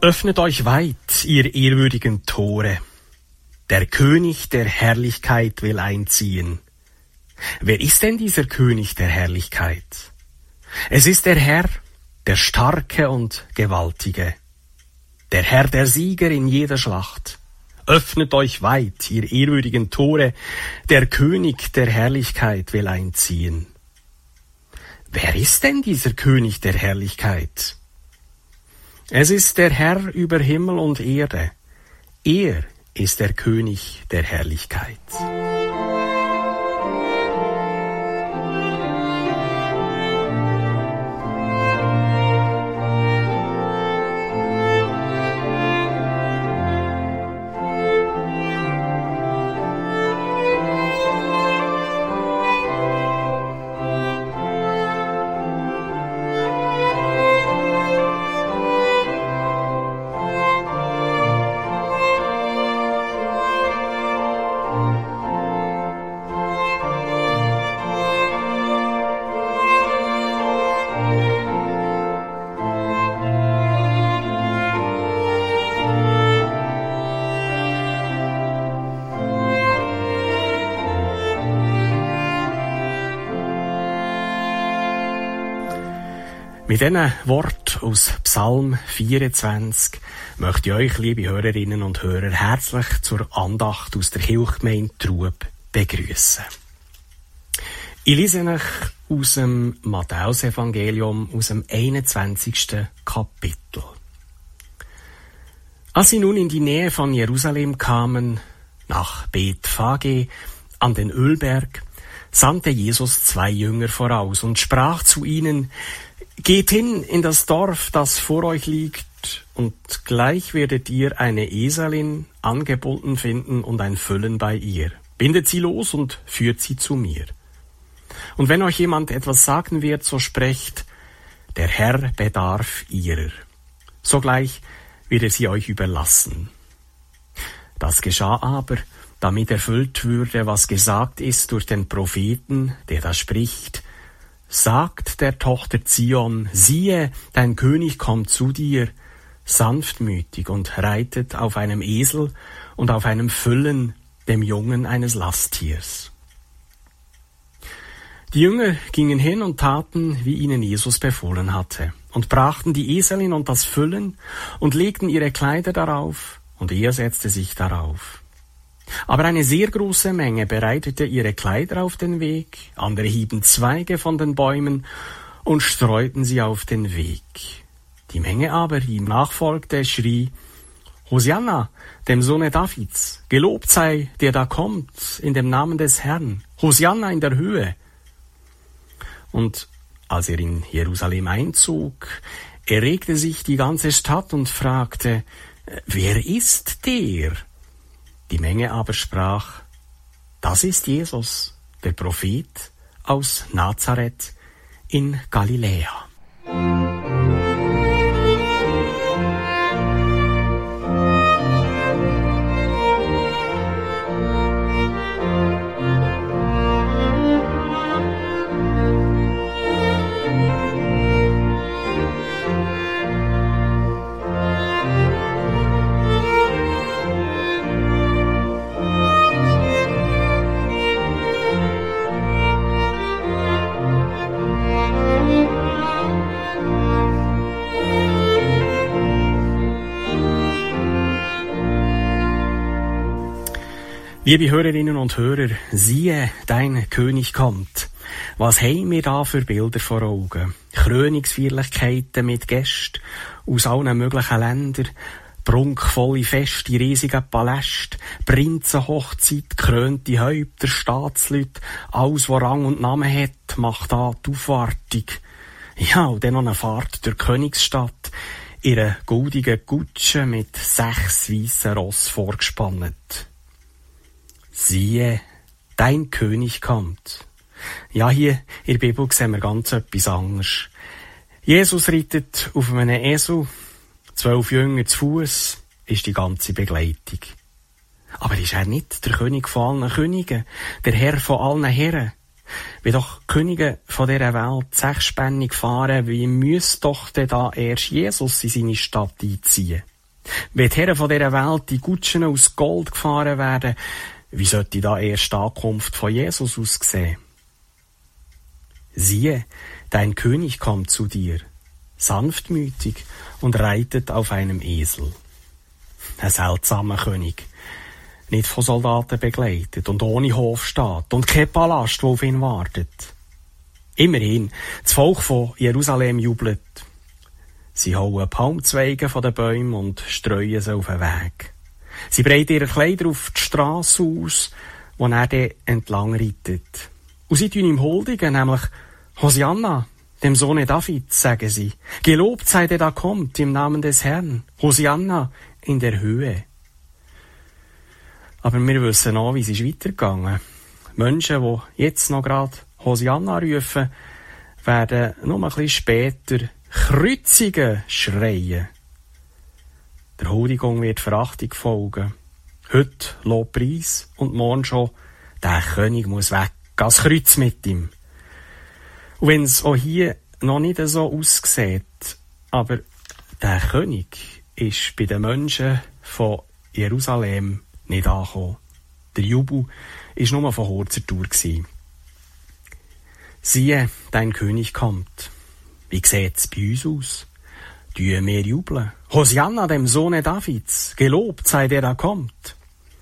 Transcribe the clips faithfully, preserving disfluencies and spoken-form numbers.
Öffnet euch weit, ihr ehrwürdigen Tore. Der König der Herrlichkeit will einziehen. Wer ist denn dieser König der Herrlichkeit? Es ist der Herr, der Starke und Gewaltige. Der Herr, der Sieger in jeder Schlacht. Öffnet euch weit, ihr ehrwürdigen Tore. Der König der Herrlichkeit will einziehen. Wer ist denn dieser König der Herrlichkeit? Es ist der Herr über Himmel und Erde. Er ist der König der Herrlichkeit. Mit diesen Worten aus Psalm vierundzwanzig möchte ich euch, liebe Hörerinnen und Hörer, herzlich zur Andacht aus der Kirchgemeinde Trub begrüßen. Ich lese euch aus dem Matthäusevangelium, aus dem einundzwanzigsten Kapitel. Als sie nun in die Nähe von Jerusalem kamen, nach Bethphage an den Ölberg, sandte Jesus zwei Jünger voraus und sprach zu ihnen: Geht hin in das Dorf, das vor euch liegt, und gleich werdet ihr eine Eselin angebunden finden und ein Füllen bei ihr. Bindet sie los und führt sie zu mir. Und wenn euch jemand etwas sagen wird, so sprecht: Der Herr bedarf ihrer. Sogleich wird er sie euch überlassen. Das geschah aber, damit erfüllt würde, was gesagt ist durch den Propheten, der da spricht: Sagt der Tochter Zion, siehe, dein König kommt zu dir, sanftmütig und reitet auf einem Esel und auf einem Füllen, dem Jungen eines Lasttiers. Die Jünger gingen hin und taten, wie ihnen Jesus befohlen hatte, und brachten die Eselin und das Füllen und legten ihre Kleider darauf, und er setzte sich darauf. Aber eine sehr große Menge bereitete ihre Kleider auf den Weg, andere hieben Zweige von den Bäumen und streuten sie auf den Weg. Die Menge aber, die ihm nachfolgte, schrie: Hosianna, dem Sohne Davids, gelobt sei, der da kommt, in dem Namen des Herrn, Hosianna in der Höhe. Und als er in Jerusalem einzog, erregte sich die ganze Stadt und fragte: Wer ist der? Die Menge aber sprach: Das ist Jesus, der Prophet aus Nazareth in Galiläa. Liebe Hörerinnen und Hörer, siehe, dein König kommt. Was haben wir da für Bilder vor Augen? Krönungsfeierlichkeiten mit Gästen aus allen möglichen Ländern, prunkvolle Feste, riesige Paläste, Prinzenhochzeit, gekrönte Häupter, Staatsleute, alles, was Rang und Namen hat, macht da die Aufwartung. Ja, und dann noch eine Fahrt durch die Königsstadt, ihre goldige Kutsche mit sechs weissen Ross vorgespannt. Siehe, dein König kommt. Ja, hier in der Bibel sehen wir ganz etwas anderes. Jesus reitet auf einem Esel, zwölf Jünger zu Fuß, ist die ganze Begleitung. Aber ist er nicht der König von allen Königen, der Herr von allen Herren? Wie doch Könige von dieser Welt sechsspännig fahren, wie müsste doch denn da erst Jesus in seine Stadt einziehen? Wenn die Herren von dieser Welt die Kutschen aus Gold gefahren werden, wie sollte da erst die Ankunft von Jesus aussehen? Siehe, dein König kommt zu dir, sanftmütig und reitet auf einem Esel. Ein seltsamer König, nicht von Soldaten begleitet und ohne Hofstaat und kein Palast, wo auf ihn wartet. Immerhin, das Volk von Jerusalem jubelt. Sie hauen Palmzweige von den Bäumen und streuen sie auf den Weg. Sie breiten ihre Kleider auf die Strasse aus, wo er dann entlang reitet. Und sie tun ihm huldigen, nämlich Hosianna, dem Sohne Davids, sagen sie. Gelobt sei der da kommt im Namen des Herrn. Hosianna in der Höhe. Aber wir wissen auch, wie es ist weitergegangen. Menschen, die jetzt noch gerade Hosianna rufen, werden nur ein bisschen später Kreuzige schreien. Der Huldigung wird Verachtung folgen. Heute Lobpreis und morgen schon, der König muss weg, als Kreuz mit ihm. Und wenn es auch hier noch nicht so aussieht, aber der König ist bei den Menschen von Jerusalem nicht angekommen. Der Jubel war nur von kurzer Dauer. Siehe, dein König kommt. Wie sieht's bei uns aus? Tun wir jubeln. Hosianna, dem Sohne Davids, gelobt sei der da kommt.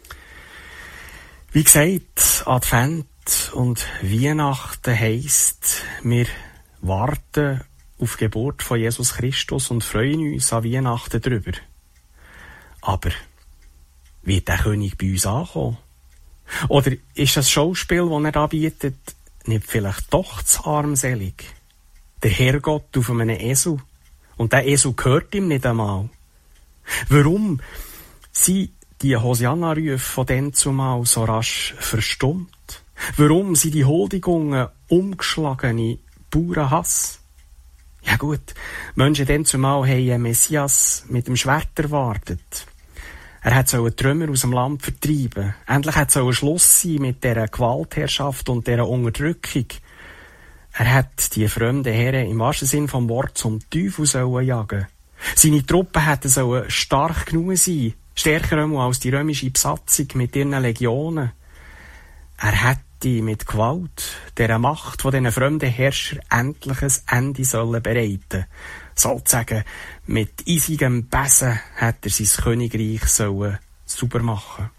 Wie gesagt, Advent und Weihnachten heisst, wir warten auf die Geburt von Jesus Christus und freuen uns an Weihnachten drüber. Aber wird der König bei uns ankommen? Oder ist das Schauspiel, das er da bietet, nicht vielleicht doch zu armselig? Der Herrgott auf einem Esel. Und der Esel gehört ihm nicht einmal. Warum sind die Hosianna-Rufe von dann zumal so rasch verstummt? Warum sind die Huldigungen umgeschlagene Bauernhass? Ja gut, Menschen dann zumal haben einen Messias mit dem Schwert erwartet. Er hat so einen Trümmer aus dem Land vertreiben. Endlich hat so ein Schluss sein mit dieser Gewaltherrschaft und dieser Unterdrückung. Er hat die fremden Herren im wahrsten Sinn vom Wort zum Teufel sollen jagen. Seine Truppen hätten sollen stark genug sein, stärker als die römische Besatzung mit ihren Legionen. Er hätte mit Gewalt dieser Macht von diesen fremden Herrschern endlich ein Ende sollen bereiten. Sozusagen mit eisigem Besen hätte er sein Königreich sollen sauber machen.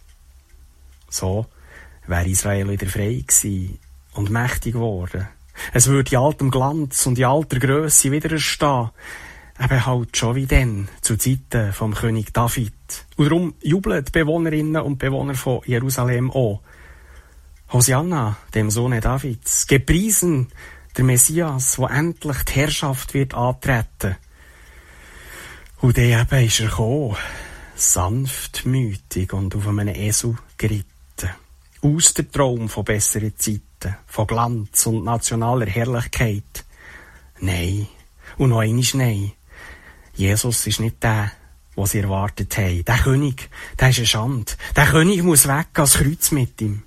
So wäre Israel wieder frei gewesen und mächtig geworden. Es würde in altem Glanz und in alter Grösse wieder erstehen. Eben halt schon wie dann, zu Zeiten vom König David. Und darum jubeln die Bewohnerinnen und Bewohner von Jerusalem auch. Hosianna, dem Sohne Davids, gepriesen der Messias, wo endlich die Herrschaft wird antreten. Und dann eben ist er gekommen, sanftmütig und auf einem Esel geritten. Aus der Traum von besseren Zeiten, von Glanz und nationaler Herrlichkeit. Nein, und noch einmal nein. Jesus ist nicht der, den sie erwartet haben. Der König, der ist eine Schande. Der König muss weg, als Kreuz mit ihm.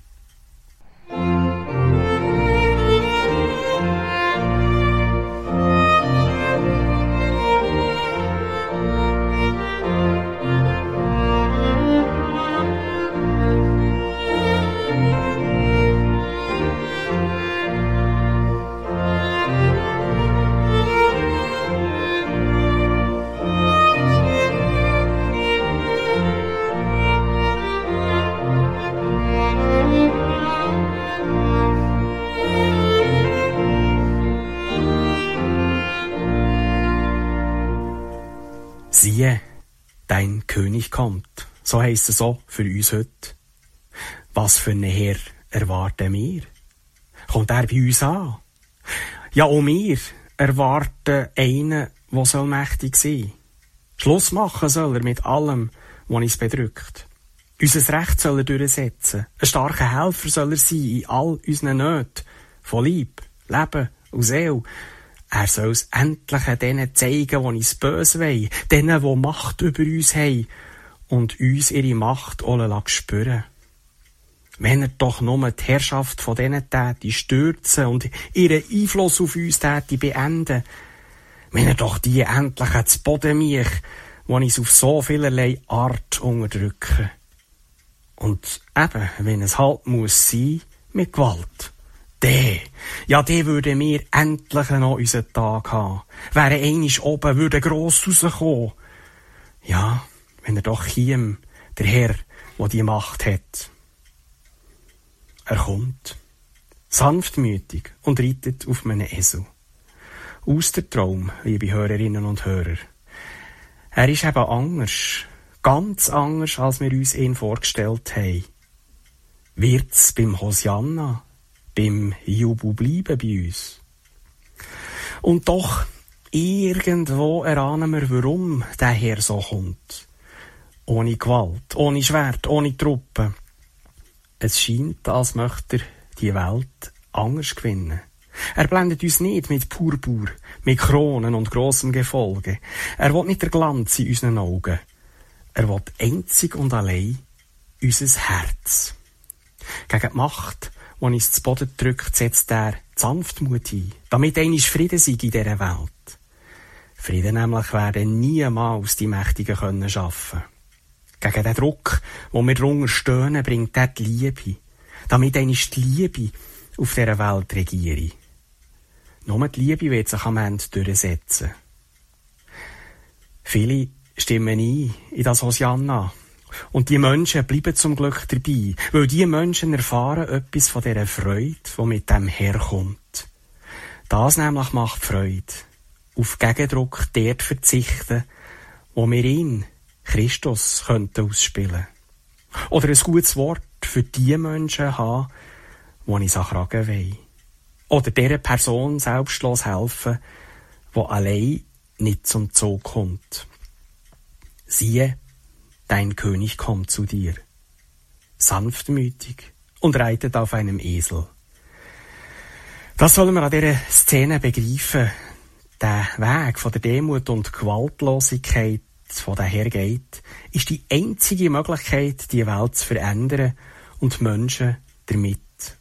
Siehe, dein König kommt. So heisst es so für uns heute. Was für einen Herr erwarten wir? Kommt er bei uns an? Ja, auch wir erwarten einen, der soll mächtig sein. Schluss machen soll er mit allem, was uns bedrückt. Unser Recht soll er durchsetzen. Ein starker Helfer soll er sein in all unseren Nöten. Von Leib, Leben und Seele. Er soll es endlich denen zeigen, die uns böse wollen, denen, die Macht über uns haben und uns ihre Macht alle spüren. Wenn er doch nur die Herrschaft von denen täte stürzen und ihren Einfluss auf uns täte beenden, wenn er doch die endlich zu Boden mich, wo ich es auf so vielerlei Art unterdrücke. Und eben, wenn es halt muss sein, mit Gewalt. Der, ja, der würde mir endlich noch unseren Tag haben. Wäre einisch oben, würde gross rauskommen. Ja, wenn er doch hier, der Herr, der die Macht hat. Er kommt, sanftmütig und reitet auf meinen Esel. Aus der Traum, liebe Hörerinnen und Hörer. Er ist eben anders, ganz anders, als wir uns ihn vorgestellt haben. Wird's beim Hosianna, beim Jubel bleiben bei uns? Und doch, irgendwo erahnen wir, warum der Herr so kommt. Ohne Gewalt, ohne Schwert, ohne Truppen. Es scheint, als möchte er die Welt anders gewinnen. Er blendet uns nicht mit Purpur, mit Kronen und grossem Gefolge. Er will nicht der Glanz in unseren Augen. Er will einzig und allein unser Herz. Gegen die Macht, die uns zu Boden drückt, setzt er die Sanftmut ein, damit einmal Frieden sei in dieser Welt. Frieden nämlich werden niemals die Mächtigen können schaffen. Gegen den Druck, wo wir drunter stöhnen, bringt er die Liebe, damit einmal die Liebe auf dieser Welt regiere. Nur die Liebe wird sich am Ende durchsetzen. Viele stimmen ein in das Hosianna. Und die Menschen bleiben zum Glück dabei, weil die Menschen erfahren etwas von dieser Freude, die mit dem herkommt. Das nämlich macht Freude, auf Gegendruck dort verzichten, wo wir ihn, Christus, könnten ausspielen. Oder ein gutes Wort für die Menschen haben, die ich an Kragen will. Oder dieser Person selbstlos helfen, die allein nicht zum Zug kommt. Siehe, dein König kommt zu dir, sanftmütig und reitet auf einem Esel. Das sollen wir an dieser Szene begreifen. Der Weg von der Demut und Gewaltlosigkeit, von der Herr geht, ist die einzige Möglichkeit, die Welt zu verändern und Menschen damit.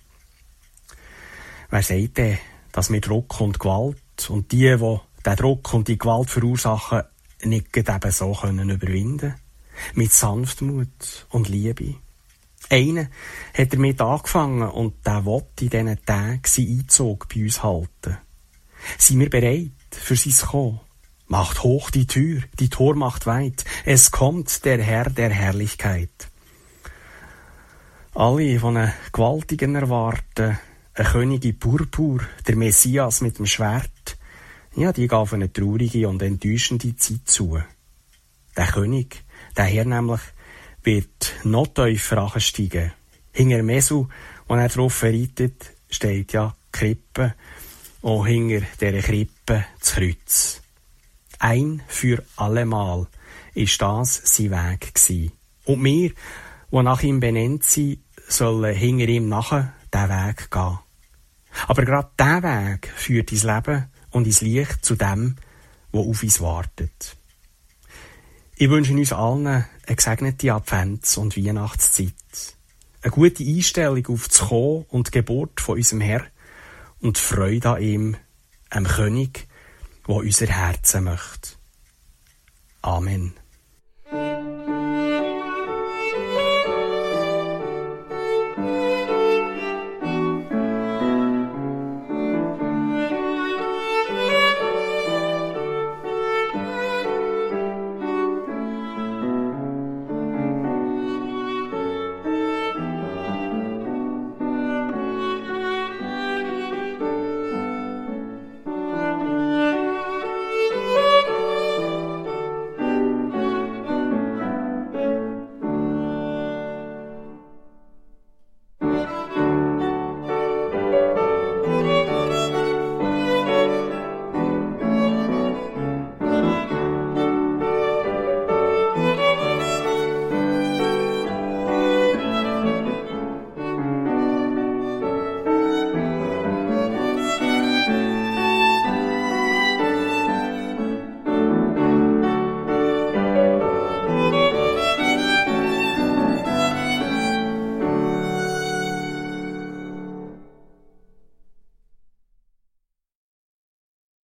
Wer sagt denn, dass wir Druck und Gewalt und die, die den Druck und die Gewalt verursachen, nicht eben so können überwinden? Mit Sanftmut und Liebe. Einer hat damit angefangen und der will in diesen Tagen seinen Einzug bei uns halten. Sind wir bereit für sein Kommen? Macht hoch die Tür, die Tor macht weit. Es kommt der Herr der Herrlichkeit. Alle, die einen Gewaltigen erwarten, ein König in Purpur, der Messias mit dem Schwert, ja, die gehen auf eine traurige und enttäuschende Zeit zu. Der König, der Herr nämlich, wird noch tiefer ansteigen. Hinter dem Esel, wo er drauf reitet, steht ja die Krippe und hinter dieser Krippe das Kreuz. Ein für allemal ist das sein Weg gewesen. Und wir, die nach ihm benannt sind, sollen hinter ihm nachher diesen Weg gehen. Aber gerade dieser Weg führt ins Leben und ins Licht zu dem, der auf uns wartet. Ich wünsche uns allen eine gesegnete Advents- und Weihnachtszeit. Eine gute Einstellung auf das Kommen und die Geburt von unserem Herr und Freude an ihm, einem König, der unser Herzen möchte. Amen.